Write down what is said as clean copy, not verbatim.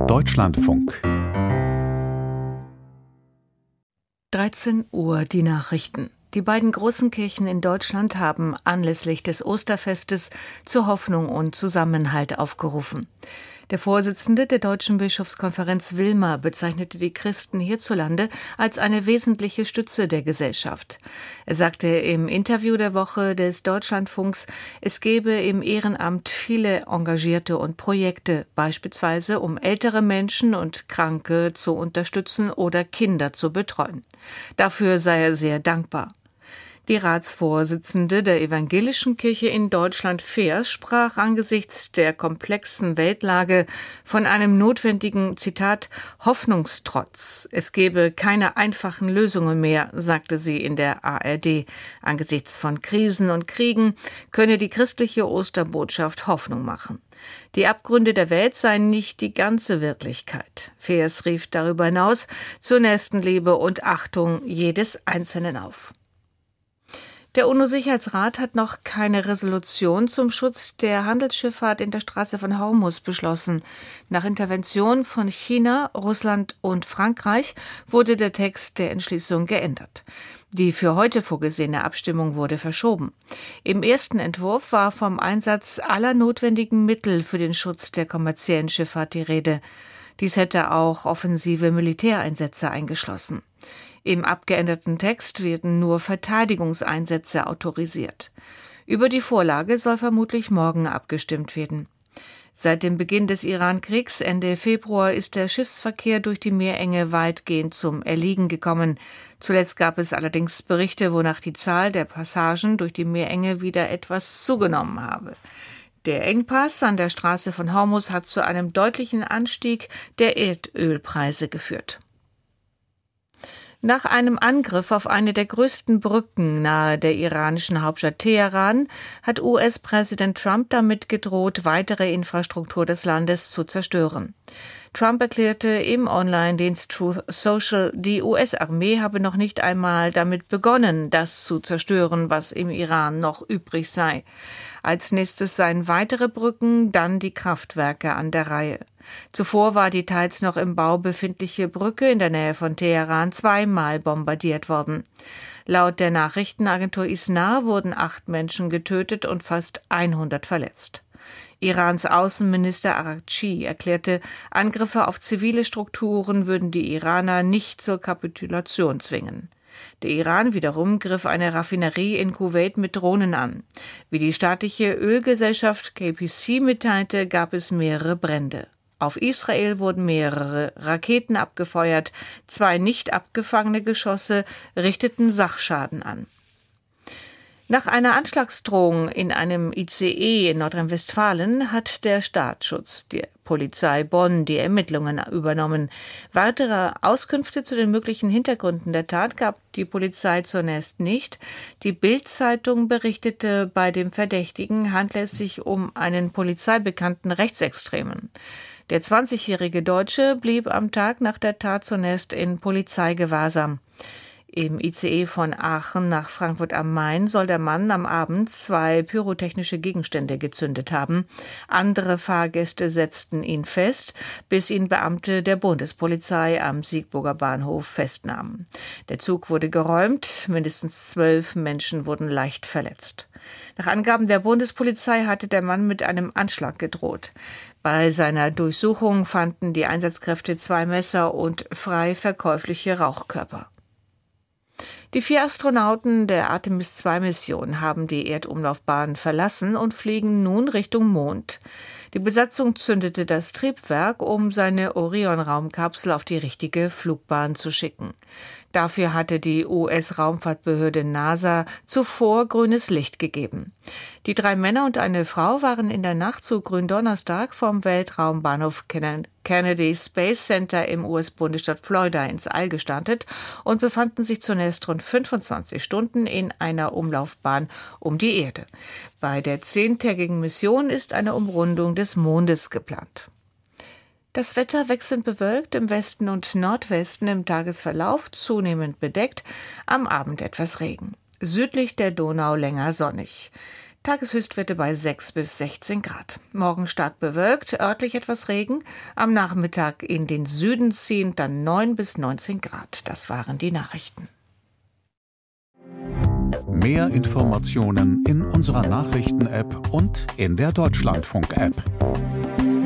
Deutschlandfunk 13 Uhr die Nachrichten. Die beiden großen Kirchen in Deutschland haben anlässlich des Osterfestes zur Hoffnung und Zusammenhalt aufgerufen. Der Vorsitzende der Deutschen Bischofskonferenz Wilmer bezeichnete die Christen hierzulande als eine wesentliche Stütze der Gesellschaft. Er sagte im Interview der Woche des Deutschlandfunks, es gebe im Ehrenamt viele Engagierte und Projekte, beispielsweise um ältere Menschen und Kranke zu unterstützen oder Kinder zu betreuen. Dafür sei er sehr dankbar. Die Ratsvorsitzende der Evangelischen Kirche in Deutschland, Feers, sprach angesichts der komplexen Weltlage von einem notwendigen, Zitat, Hoffnungstrotz. Es gebe keine einfachen Lösungen mehr, sagte sie in der ARD. Angesichts von Krisen und Kriegen könne die christliche Osterbotschaft Hoffnung machen. Die Abgründe der Welt seien nicht die ganze Wirklichkeit. Feers rief darüber hinaus zur Nächstenliebe und Achtung jedes Einzelnen auf. Der UNO-Sicherheitsrat hat noch keine Resolution zum Schutz der Handelsschifffahrt in der Straße von Hormuz beschlossen. Nach Intervention von China, Russland und Frankreich wurde der Text der Entschließung geändert. Die für heute vorgesehene Abstimmung wurde verschoben. Im ersten Entwurf war vom Einsatz aller notwendigen Mittel für den Schutz der kommerziellen Schifffahrt die Rede. Dies hätte auch offensive Militäreinsätze eingeschlossen. Im abgeänderten Text werden nur Verteidigungseinsätze autorisiert. Über die Vorlage soll vermutlich morgen abgestimmt werden. Seit dem Beginn des Iran-Kriegs Ende Februar ist der Schiffsverkehr durch die Meerenge weitgehend zum Erliegen gekommen. Zuletzt gab es allerdings Berichte, wonach die Zahl der Passagen durch die Meerenge wieder etwas zugenommen habe. Der Engpass an der Straße von Hormuz hat zu einem deutlichen Anstieg der Erdölpreise geführt. Nach einem Angriff auf eine der größten Brücken nahe der iranischen Hauptstadt Teheran hat US-Präsident Trump damit gedroht, weitere Infrastruktur des Landes zu zerstören. Trump erklärte im Online-Dienst Truth Social, die US-Armee habe noch nicht einmal damit begonnen, das zu zerstören, was im Iran noch übrig sei. Als nächstes seien weitere Brücken, dann die Kraftwerke an der Reihe. Zuvor war die teils noch im Bau befindliche Brücke in der Nähe von Teheran zweimal bombardiert worden. Laut der Nachrichtenagentur ISNA wurden 8 Menschen getötet und fast 100 verletzt. Irans Außenminister Araghchi erklärte, Angriffe auf zivile Strukturen würden die Iraner nicht zur Kapitulation zwingen. Der Iran wiederum griff eine Raffinerie in Kuwait mit Drohnen an. Wie die staatliche Ölgesellschaft KPC mitteilte, gab es mehrere Brände. Auf Israel wurden mehrere Raketen abgefeuert, 2 nicht abgefangene Geschosse richteten Sachschaden an. Nach einer Anschlagsdrohung in einem ICE in Nordrhein-Westfalen hat der Staatsschutz der Polizei Bonn die Ermittlungen übernommen. Weitere Auskünfte zu den möglichen Hintergründen der Tat gab die Polizei zunächst nicht. Die Bild-Zeitung berichtete, bei dem Verdächtigen handle es sich um einen polizeibekannten Rechtsextremen. Der 20-jährige Deutsche blieb am Tag nach der Tat zunächst in Polizeigewahrsam. Im ICE von Aachen nach Frankfurt am Main soll der Mann am Abend 2 pyrotechnische Gegenstände gezündet haben. Andere Fahrgäste setzten ihn fest, bis ihn Beamte der Bundespolizei am Siegburger Bahnhof festnahmen. Der Zug wurde geräumt, mindestens 12 Menschen wurden leicht verletzt. Nach Angaben der Bundespolizei hatte der Mann mit einem Anschlag gedroht. Bei seiner Durchsuchung fanden die Einsatzkräfte 2 Messer und frei verkäufliche Rauchkörper. Die 4 Astronauten der Artemis-II-Mission haben die Erdumlaufbahn verlassen und fliegen nun Richtung Mond. Die Besatzung zündete das Triebwerk, um seine Orion-Raumkapsel auf die richtige Flugbahn zu schicken. Dafür hatte die US-Raumfahrtbehörde NASA zuvor grünes Licht gegeben. Die 3 Männer und eine Frau waren in der Nacht zu Gründonnerstag vom Weltraumbahnhof Kennedy Space Center im US-Bundesstaat Florida ins All gestartet und befanden sich zunächst rund 25 Stunden in einer Umlaufbahn um die Erde. Bei der 10-tägigen Mission ist eine Umrundung des Mondes geplant. Das Wetter wechselnd bewölkt, im Westen und Nordwesten im Tagesverlauf zunehmend bedeckt, am Abend etwas Regen. Südlich der Donau länger sonnig. Tageshöchstwerte bei 6 bis 16 Grad. Morgen stark bewölkt, örtlich etwas Regen. Am Nachmittag in den Süden ziehen dann 9 bis 19 Grad. Das waren die Nachrichten. Mehr Informationen in unserer Nachrichten-App und in der Deutschlandfunk-App.